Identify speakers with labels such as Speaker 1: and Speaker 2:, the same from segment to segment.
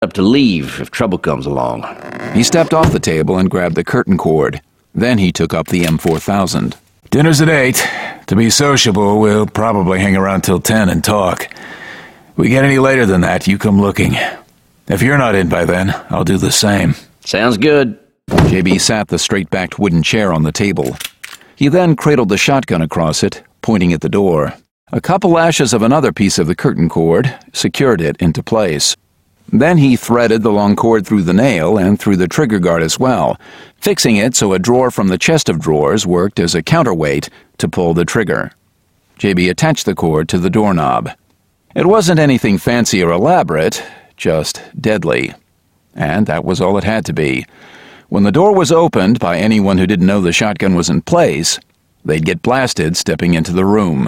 Speaker 1: up to leave if trouble comes along.
Speaker 2: He stepped off the table and grabbed the curtain cord. Then he took up the M4000.
Speaker 3: Dinner's at 8. To be sociable, we'll probably hang around till 10 and talk. We get any later than that, you come looking. If you're not in by then, I'll do the same.
Speaker 1: Sounds good.
Speaker 2: JB sat the straight-backed wooden chair on the table. He then cradled the shotgun across it, pointing at the door. A couple lashes of another piece of the curtain cord secured it into place. Then he threaded the long cord through the nail and through the trigger guard as well, fixing it so a drawer from the chest of drawers worked as a counterweight to pull the trigger. JB attached the cord to the doorknob. It wasn't anything fancy or elaborate, just deadly. And that was all it had to be. When the door was opened by anyone who didn't know the shotgun was in place, they'd get blasted stepping into the room.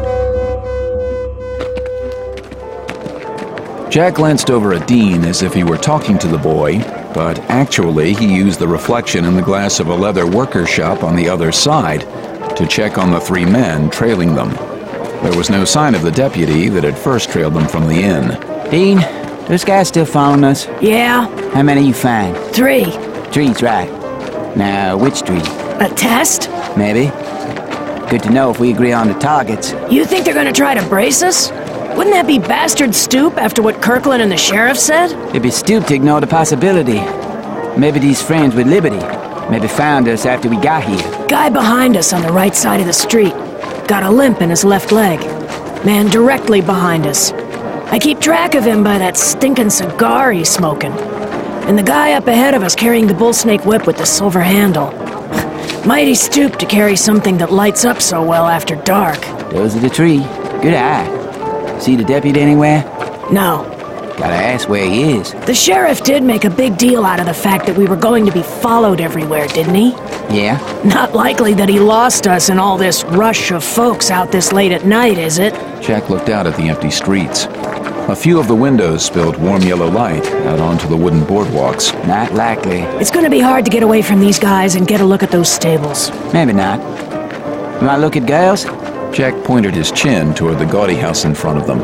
Speaker 2: Jack glanced over at Dean as if he were talking to the boy, but actually he used the reflection in the glass of a leather worker shop on the other side to check on the three men trailing them. There was no sign of the deputy that had first trailed them from the inn.
Speaker 4: Dean, those guys still following us?
Speaker 5: Yeah.
Speaker 4: How many you find?
Speaker 5: 3.
Speaker 4: 3's right. Now, which 3?
Speaker 5: A test?
Speaker 4: Maybe. Good to know if we agree on the targets.
Speaker 5: You think they're gonna try to brace us? Wouldn't that be bastard stoop after what Kirkland and the sheriff said?
Speaker 4: It'd be stupid to ignore the possibility. Maybe these friends with Liberty. Maybe found us after we got here.
Speaker 5: Guy behind us on the right side of the street. Got a limp in his left leg. Man directly behind us. I keep track of him by that stinking cigar he's smoking. And the guy up ahead of us carrying the bullsnake whip with the silver handle. Mighty stoop to carry something that lights up so well after dark.
Speaker 4: Those are the 3. Good eye. See the deputy anywhere?
Speaker 5: No.
Speaker 4: Gotta ask where he is.
Speaker 5: The sheriff did make a big deal out of the fact that we were going to be followed everywhere, didn't he?
Speaker 4: Yeah?
Speaker 5: Not likely that he lost us in all this rush of folks out this late at night, is it?
Speaker 2: Jack looked out at the empty streets. A few of the windows spilled warm yellow light out onto the wooden boardwalks.
Speaker 4: Not likely.
Speaker 5: It's gonna be hard to get away from these guys and get a look at those stables.
Speaker 4: Maybe not. You wanna look at girls?
Speaker 2: Jack pointed his chin toward the gaudy house in front of them.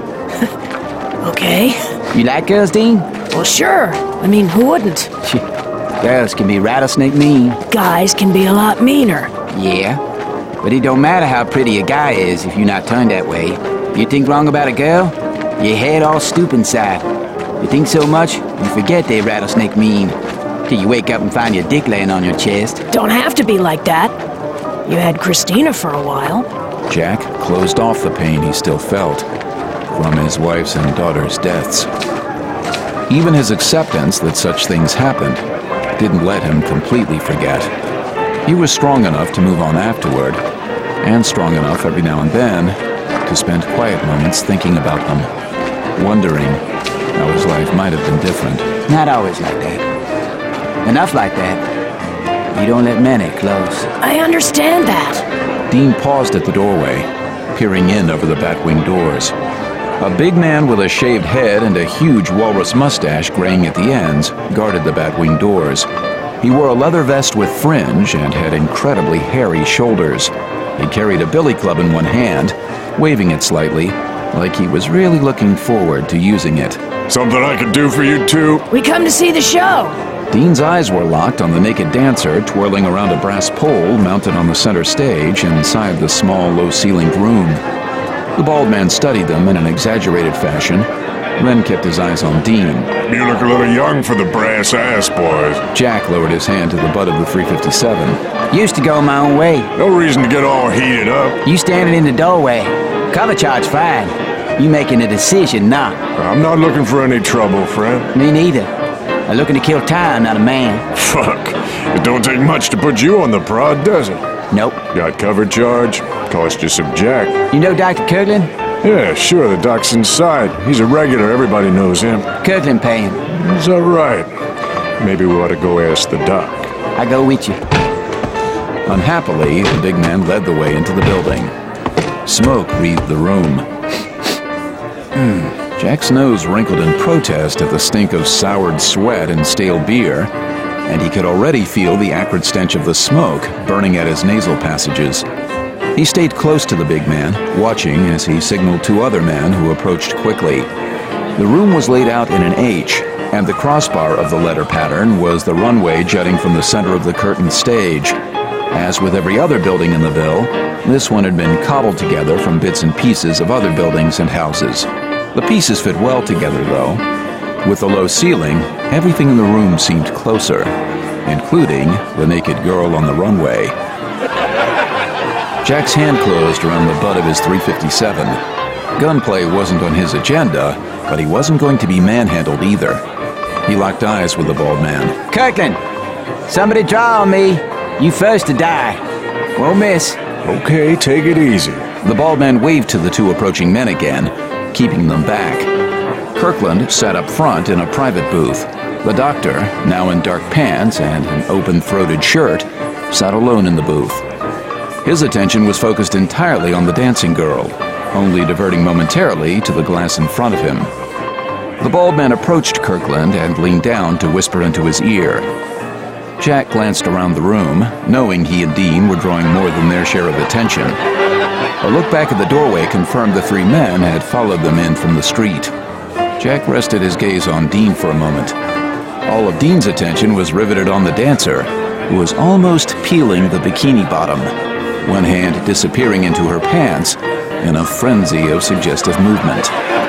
Speaker 5: Okay.
Speaker 4: You like girls, Dean?
Speaker 5: Well, sure. I mean, who wouldn't?
Speaker 4: Girls can be rattlesnake mean.
Speaker 5: Guys can be a lot meaner.
Speaker 4: Yeah, but it don't matter how pretty a guy is if you're not turned that way. You think wrong about a girl, your head all stoop inside. You think so much, you forget they rattlesnake mean. Till you wake up and find your dick laying on your chest.
Speaker 5: Don't have to be like that. You had Christina for a while.
Speaker 2: Jack closed off the pain he still felt from his wife's and daughter's deaths. Even his acceptance that such things happened didn't let him completely forget. He was strong enough to move on afterward, and strong enough every now and then to spend quiet moments thinking about them, wondering how his life might have been different.
Speaker 4: Not always like that. Enough like that. You don't let many close.
Speaker 5: I understand that.
Speaker 2: Dean paused at the doorway, peering in over the batwing doors. A big man with a shaved head and a huge walrus mustache graying at the ends guarded the batwing doors. He wore a leather vest with fringe and had incredibly hairy shoulders. He carried a billy club in one hand, waving it slightly, like he was really looking forward to using it.
Speaker 3: Something I could do for you too?
Speaker 5: We come to see the show.
Speaker 2: Dean's eyes were locked on the naked dancer twirling around a brass pole mounted on the center stage inside the small, low-ceilinged room. The bald man studied them in an exaggerated fashion, then kept his eyes on Dean.
Speaker 3: You look a little young for the brass ass, boys.
Speaker 2: Jack lowered his hand to the butt of the .357.
Speaker 4: Used to go my own way.
Speaker 3: No reason to get all heated up.
Speaker 4: You standing in the doorway. Cover charge fine. You making a decision now.
Speaker 3: I'm not looking for any trouble, friend.
Speaker 4: Me neither. I'm looking to kill time, not a man.
Speaker 3: Fuck. It don't take much to put you on the prod, does it?
Speaker 4: Nope.
Speaker 3: Got cover charge. Cost you some jack.
Speaker 4: You know Dr. Kirkland?
Speaker 3: Yeah, sure, the doc's inside. He's a regular, everybody knows him.
Speaker 4: Kirkland pay him.
Speaker 3: He's all right. Maybe we ought to go ask the doc.
Speaker 4: I go with you.
Speaker 2: Unhappily, the big man led the way into the building. Smoke wreathed the room. Jack's nose wrinkled in protest at the stink of soured sweat and stale beer, and he could already feel the acrid stench of the smoke burning at his nasal passages. He stayed close to the big man, watching as he signaled two other men who approached quickly. The room was laid out in an H, and the crossbar of the letter pattern was the runway jutting from the center of the curtained stage. As with every other building in the Ville, this one had been cobbled together from bits and pieces of other buildings and houses. The pieces fit well together, though. With the low ceiling, everything in the room seemed closer, including the naked girl on the runway. Jack's hand closed around the butt of his .357. Gunplay wasn't on his agenda, but he wasn't going to be manhandled either. He locked eyes with the bald man.
Speaker 4: Kirkland, somebody draw on me. You first to die. Won't miss.
Speaker 3: Okay, take it easy.
Speaker 2: The bald man waved to the two approaching men again, keeping them back. Kirkland sat up front in a private booth. The doctor, now in dark pants and an open-throated shirt, sat alone in the booth. His attention was focused entirely on the dancing girl, only diverting momentarily to the glass in front of him. The bald man approached Kirkland and leaned down to whisper into his ear. Jack glanced around the room, knowing he and Dean were drawing more than their share of attention. A look back at the doorway confirmed the three men had followed them in from the street. Jack rested his gaze on Dean for a moment. All of Dean's attention was riveted on the dancer, who was almost peeling the bikini bottom, one hand disappearing into her pants in a frenzy of suggestive movement.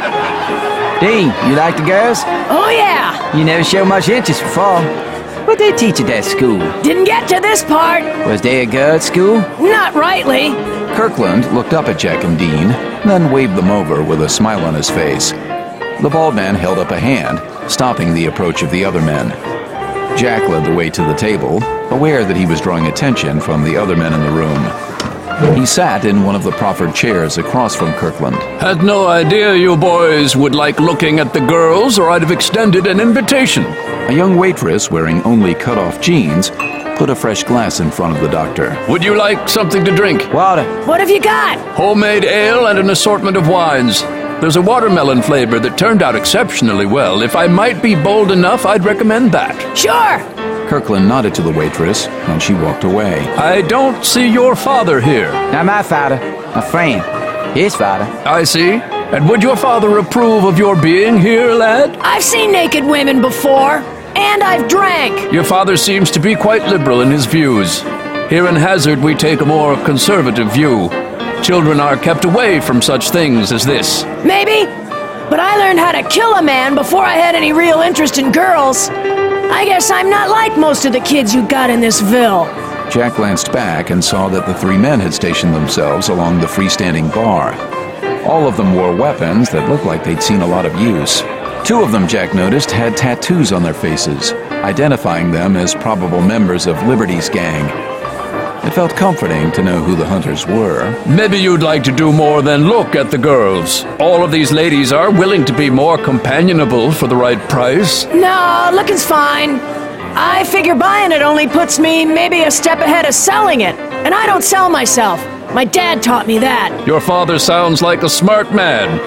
Speaker 4: Dean, you like the girls?
Speaker 5: Oh, yeah.
Speaker 4: You never show much interest before. What they teach at that school?
Speaker 5: Didn't get to this part.
Speaker 4: Was they a girl at school?
Speaker 5: Not rightly.
Speaker 2: Kirkland looked up at Jack and Dean, then waved them over with a smile on his face. The bald man held up a hand, stopping the approach of the other men. Jack led the way to the table, aware that he was drawing attention from the other men in the room. He sat in one of the proffered chairs across from Kirkland.
Speaker 6: Had no idea you boys would like looking at the girls, or I'd have extended an invitation.
Speaker 2: A young waitress wearing only cut-off jeans put a fresh glass in front of the doctor.
Speaker 6: Would you like something to drink?
Speaker 4: Water.
Speaker 5: What have you got?
Speaker 6: Homemade ale and an assortment of wines. There's a watermelon flavor that turned out exceptionally well. If I might be bold enough, I'd recommend that.
Speaker 5: Sure.
Speaker 2: Kirkland nodded to the waitress, and she walked away.
Speaker 6: I don't see your father here.
Speaker 4: Not my father. My friend. His father.
Speaker 6: I see. And would your father approve of your being here, lad?
Speaker 5: I've seen naked women before, and I've drank.
Speaker 6: Your father seems to be quite liberal in his views. Here in Hazard, we take a more conservative view. Children are kept away from such things as this.
Speaker 5: Maybe, but I learned how to kill a man before I had any real interest in girls. I guess I'm not like most of the kids you got in this Ville.
Speaker 2: Jack glanced back and saw that the three men had stationed themselves along the freestanding bar. All of them wore weapons that looked like they'd seen a lot of use. Two of them, Jack noticed, had tattoos on their faces, identifying them as probable members of Liberty's gang. It felt comforting to know who the hunters were.
Speaker 6: Maybe you'd like to do more than look at the girls. All of these ladies are willing to be more companionable for the right price.
Speaker 5: No, looking's fine. I figure buying it only puts me maybe a step ahead of selling it. And I don't sell myself. My dad taught me that.
Speaker 6: Your father sounds like a smart man.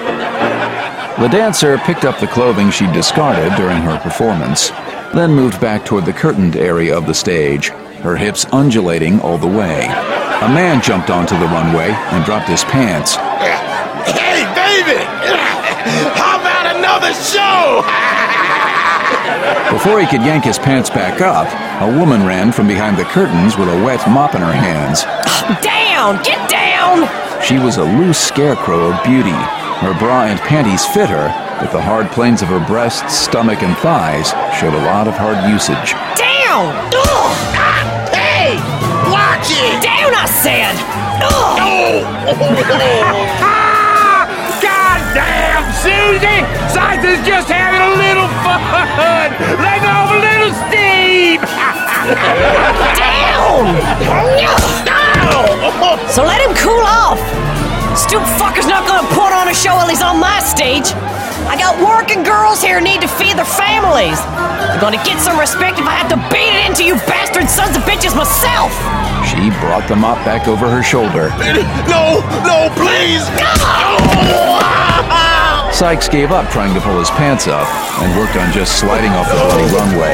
Speaker 2: The dancer picked up the clothing she'd discarded during her performance, then moved back toward the curtained area of the stage, her hips undulating all the way. A man jumped onto the runway and dropped his pants.
Speaker 7: Hey, David! How about another show?
Speaker 2: Before he could yank his pants back up, a woman ran from behind the curtains with a wet mop in her hands.
Speaker 5: Down! Get down!
Speaker 2: She was a loose scarecrow of beauty. Her bra and panties fit her, but the hard planes of her breasts, stomach, and thighs showed a lot of hard usage.
Speaker 5: Down!
Speaker 7: Hey! Watch it!
Speaker 5: Down, I said!
Speaker 7: Goddamn, Susie! Science just having a little fun! Letting off a little steam!
Speaker 5: So let him cool off. Stupid fucker's not gonna put on a show while he's on my stage. I got working girls here who need to feed their families. I'm gonna get some respect if I have to beat it into you bastard sons of bitches myself.
Speaker 2: She brought the mop back over her shoulder.
Speaker 7: No, please!
Speaker 2: Sykes gave up trying to pull his pants up and worked on just sliding off the bloody runway.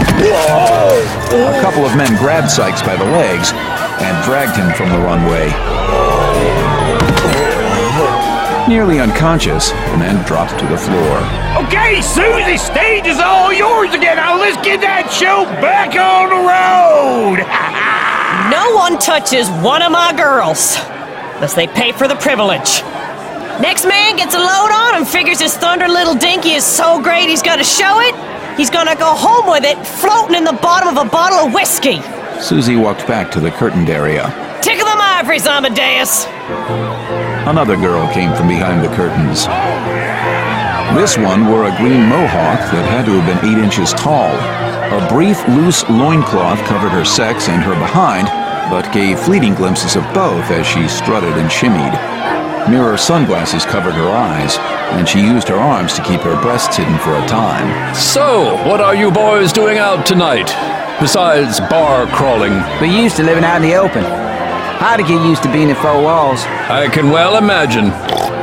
Speaker 2: A couple of men grabbed Sykes by the legs and dragged him from the runway. Nearly unconscious, the man dropped to the floor.
Speaker 7: Okay, Susie, stage is all yours again. Now let's get that show back on the road.
Speaker 8: No one touches one of my girls, unless they pay for the privilege. Next man gets a load on and figures his thunder little dinky is so great he's gonna show it. He's gonna go home with it, floating in the bottom of a bottle of whiskey.
Speaker 2: Susie walked back to the curtained area.
Speaker 8: Tickle them ivories, Amadeus.
Speaker 2: Another girl came from behind the curtains. This one wore a green mohawk that had to have been 8 inches tall. A brief, loose loincloth covered her sex and her behind, but gave fleeting glimpses of both as she strutted and shimmied. Mirror sunglasses covered her eyes, and she used her arms to keep her breasts hidden for a time.
Speaker 6: So, what are you boys doing out tonight, besides bar crawling?
Speaker 4: We're used to living out in the open. Hard to get used to being in four walls.
Speaker 6: I can well imagine.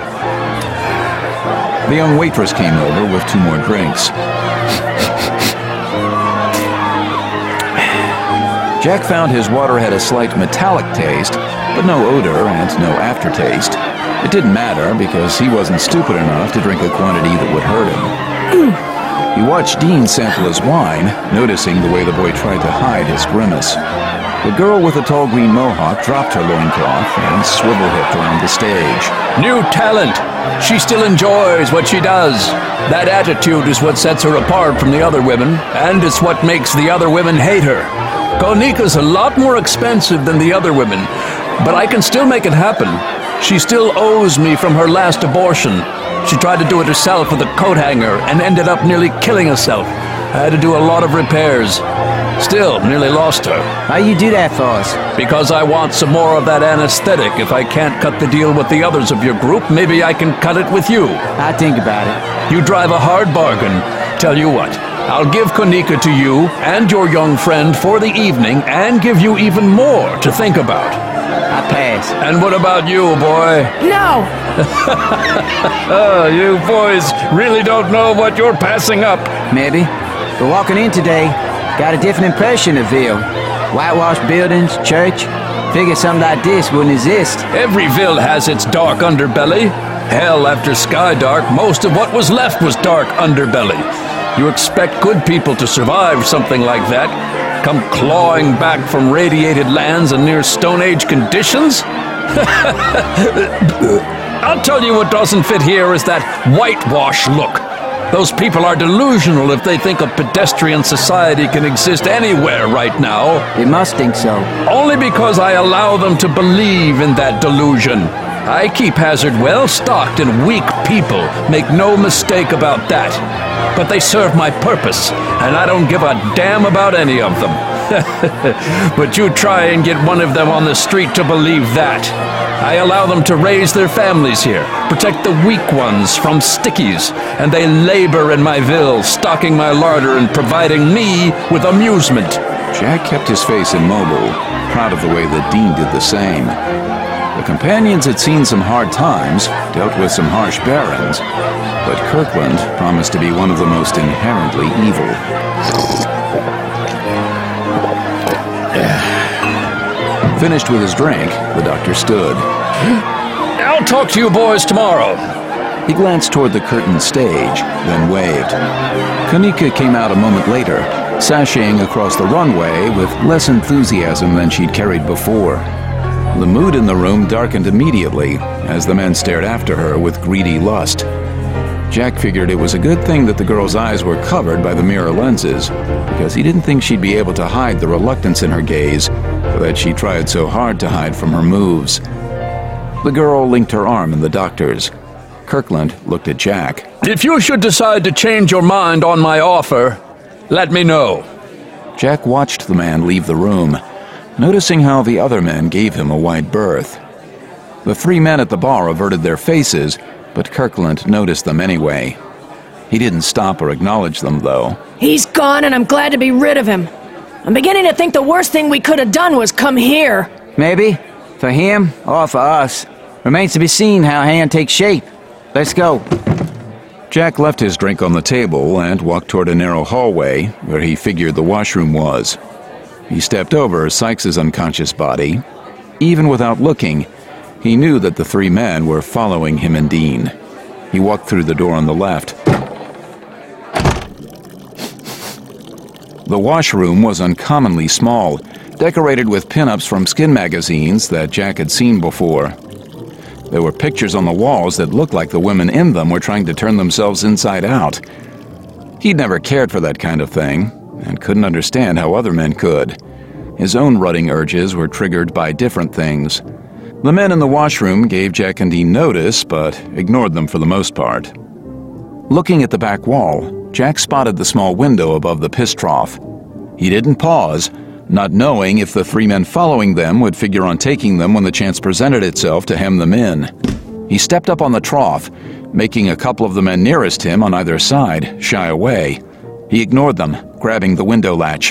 Speaker 2: The young waitress came over with 2 more drinks. Jack found his water had a slight metallic taste, but no odor and no aftertaste. It didn't matter because he wasn't stupid enough to drink a quantity that would hurt him. He watched Dean sample his wine, noticing the way the boy tried to hide his grimace. The girl with the tall green mohawk dropped her loincloth and swivel-hipped around the stage.
Speaker 6: New talent. She still enjoys what she does. That attitude is what sets her apart from the other women, and it's what makes the other women hate her. Konika's a lot more expensive than the other women, but I can still make it happen. She still owes me from her last abortion. She tried to do it herself with a coat hanger and ended up nearly killing herself. I had to do a lot of repairs. Still, nearly lost her.
Speaker 4: Why you do that for us?
Speaker 6: Because I want some more of that anesthetic. If I can't cut the deal with the others of your group, maybe I can cut it with you.
Speaker 4: I'll think about it.
Speaker 6: You drive a hard bargain. Tell you what, I'll give Konika to you and your young friend for the evening and give you even more to think about.
Speaker 4: I pass.
Speaker 6: And what about you, boy?
Speaker 5: No!
Speaker 6: Oh, you boys really don't know what you're passing up.
Speaker 4: Maybe. But walking in today, got a different impression of Ville. Whitewashed buildings, church. Figured something like this wouldn't exist.
Speaker 6: Every ville has its dark underbelly. Hell, after Skydark, most of what was left was dark underbelly. You expect good people to survive something like that? Come clawing back from radiated lands and near Stone Age conditions? I'll tell you what doesn't fit here is that whitewash look. Those people are delusional if they think a pedestrian society can exist anywhere right now.
Speaker 4: They must think so.
Speaker 6: Only because I allow them to believe in that delusion. I keep Hazard well stocked in weak people, make no mistake about that. But they serve my purpose, and I don't give a damn about any of them. But you try and get one of them on the street to believe that. I allow them to raise their families here, protect the weak ones from stickies, and they labor in my ville, stocking my larder and providing me with amusement.
Speaker 2: Jack kept his face immobile, proud of the way that Dean did the same. The companions had seen some hard times, dealt with some harsh barons, but Kirkland promised to be one of the most inherently evil. Finished with his drink, the doctor stood.
Speaker 6: I'll talk to you boys tomorrow.
Speaker 2: He glanced toward the curtained stage, then waved. Konika came out a moment later, sashaying across the runway with less enthusiasm than she'd carried before. The mood in the room darkened immediately as the men stared after her with greedy lust. Jack figured it was a good thing that the girl's eyes were covered by the mirror lenses, because he didn't think she'd be able to hide the reluctance in her gaze that she tried so hard to hide from her moves. The girl linked her arm in the doctor's. Kirkland looked at Jack.
Speaker 6: If you should decide to change your mind on my offer, let me know.
Speaker 2: Jack watched the man leave the room, noticing how the other men gave him a wide berth. The 3 men at the bar averted their faces, but Kirkland noticed them anyway. He didn't stop or acknowledge them, though.
Speaker 5: He's gone, and I'm glad to be rid of him. I'm beginning to think the worst thing we could have done was come here.
Speaker 4: Maybe. For him or for us. Remains to be seen how hand takes shape. Let's go.
Speaker 2: Jack left his drink on the table and walked toward a narrow hallway where he figured the washroom was. He stepped over Sykes' unconscious body. Even without looking, He knew that the three men were following him and Dean. He walked through the door on the left. The washroom was uncommonly small, decorated with pin-ups from skin magazines that Jack had seen before. There were pictures on the walls that looked like the women in them were trying to turn themselves inside out. He'd never cared for that kind of thing, and couldn't understand how other men could. His own rutting urges were triggered by different things. The men in the washroom gave Jack and Dean notice, but ignored them for the most part. Looking at the back wall, Jack spotted the small window above the piss trough. He didn't pause, not knowing if the three men following them would figure on taking them when the chance presented itself to hem them in. He stepped up on the trough, making a couple of the men nearest him on either side shy away. He ignored them, grabbing the window latch.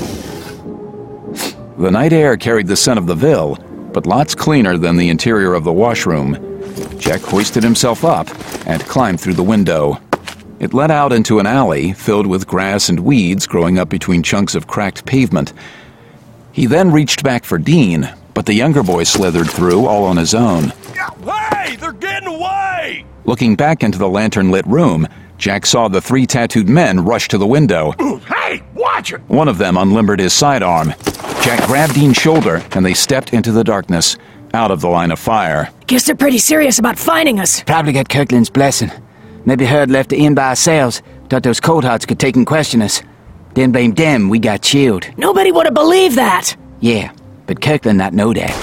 Speaker 2: The night air carried the scent of the Ville, but lots cleaner than the interior of the washroom. Jack hoisted himself up and climbed through the window. It led out into an alley filled with grass and weeds growing up between chunks of cracked pavement. He then reached back for Dean, but the younger boy slithered through all on his own.
Speaker 7: Hey, they're getting away!
Speaker 2: Looking back into the lantern-lit room, Jack saw the three tattooed men rush to the window.
Speaker 7: Hey, watch it!
Speaker 2: One of them unlimbered his sidearm. Jack grabbed Dean's shoulder, and they stepped into the darkness, out of the line of fire.
Speaker 5: Guess they're pretty serious about finding us.
Speaker 4: Probably got Kirkland's blessing. Maybe Hurd left the inn by ourselves. Thought those cold hearts could take and question us. Then blame them, we got chilled.
Speaker 5: Nobody would have believed that.
Speaker 4: Yeah, but Kirkland not know that.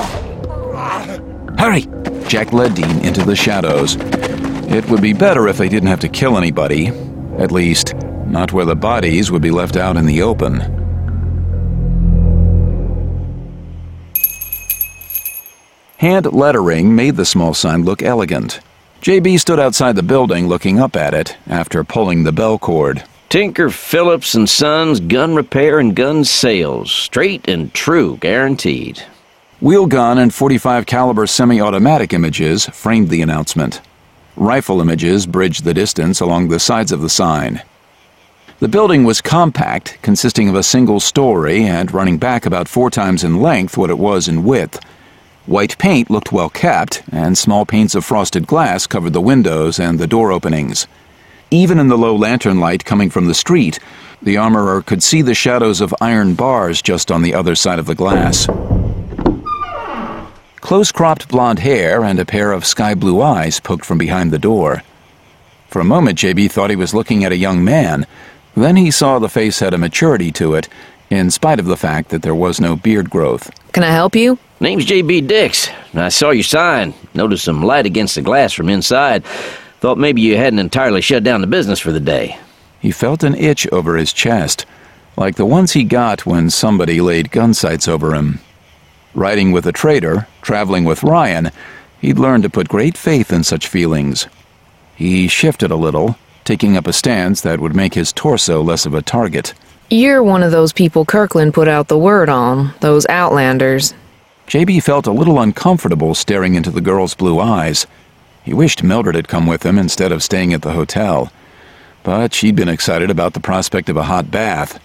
Speaker 4: Hurry!
Speaker 2: Jack led Dean into the shadows. It would be better if they didn't have to kill anybody. At least, not where the bodies would be left out in the open. Hand lettering made the small sign look elegant. J.B. stood outside the building looking up at it after pulling the bell cord.
Speaker 1: Tinker Phillips and Sons Gun Repair and Gun Sales. Straight and true, guaranteed.
Speaker 2: Wheel gun and .45 caliber semi-automatic images framed the announcement. Rifle images bridged the distance along the sides of the sign. The building was compact, consisting of a single story and running back about 4 times in length what it was in width. White paint looked well kept, and small panes of frosted glass covered the windows and the door openings. Even in the low lantern light coming from the street, the armorer could see the shadows of iron bars just on the other side of the glass. Close-cropped blonde hair and a pair of sky-blue eyes poked from behind the door. For a moment, J.B. thought he was looking at a young man. Then he saw the face had a maturity to it, in spite of the fact that there was no beard growth.
Speaker 9: Can I help you?
Speaker 1: Name's J.B. Dix. I saw your sign. Noticed some light against the glass from inside. Thought maybe you hadn't entirely shut down the business for the day.
Speaker 2: He felt an itch over his chest, like the ones he got when somebody laid gun sights over him. Riding with a trader, traveling with Ryan, he'd learned to put great faith in such feelings. He shifted a little, taking up a stance that would make his torso less of a target.
Speaker 9: You're one of those people Kirkland put out the word on, those outlanders.
Speaker 2: J.B. felt a little uncomfortable staring into the girl's blue eyes. He wished Mildred had come with him instead of staying at the hotel. But she'd been excited about the prospect of a hot bath.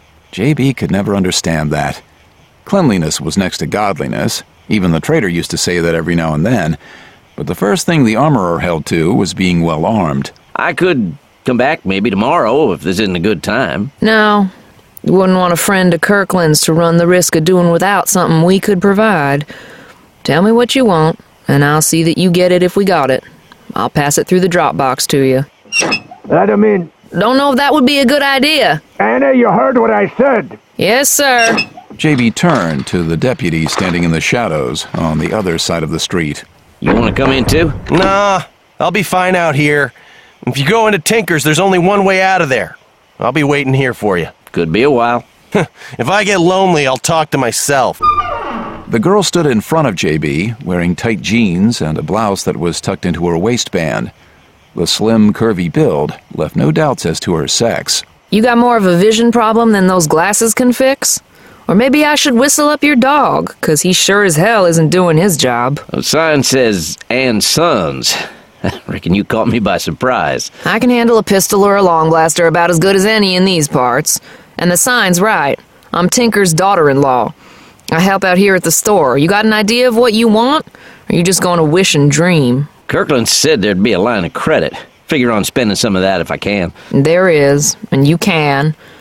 Speaker 2: J.B. could never understand that. Cleanliness was next to godliness. Even the trader used to say that every now and then. But the first thing the armorer held to was being well armed.
Speaker 1: I could come back maybe tomorrow if this isn't a good time.
Speaker 9: No. You wouldn't want a friend of Kirkland's to run the risk of doing without something we could provide. Tell me what you want, and I'll see that you get it if we got it. I'll pass it through the drop box to you.
Speaker 7: Let him in.
Speaker 9: Don't know if that would be a good idea.
Speaker 7: Anna, you heard what I said.
Speaker 9: Yes, sir.
Speaker 2: J.B. turned to the deputy standing in the shadows on the other side of the street.
Speaker 1: You want to come in too?
Speaker 10: Nah, I'll be fine out here. If you go into Tinker's, there's only one way out of there. I'll be waiting here for you.
Speaker 1: Could be a while.
Speaker 10: If I get lonely, I'll talk to myself.
Speaker 2: The girl stood in front of J.B., wearing tight jeans and a blouse that was tucked into her waistband. The slim, curvy build left no doubts as to her sex.
Speaker 9: You got more of a vision problem than those glasses can fix? Or maybe I should whistle up your dog, 'cause he sure as hell isn't doing his job.
Speaker 1: The sign says, and Sons. Reckon you caught me by surprise.
Speaker 9: I can handle a pistol or a long blaster about as good as any in these parts. And the sign's right. I'm Tinker's daughter-in-law. I help out here at the store. You got an idea of what you want? Or are you just going to wish and dream?
Speaker 1: Kirkland said there'd be a line of credit. Figure on spending some of that if I can.
Speaker 9: There is, and you can.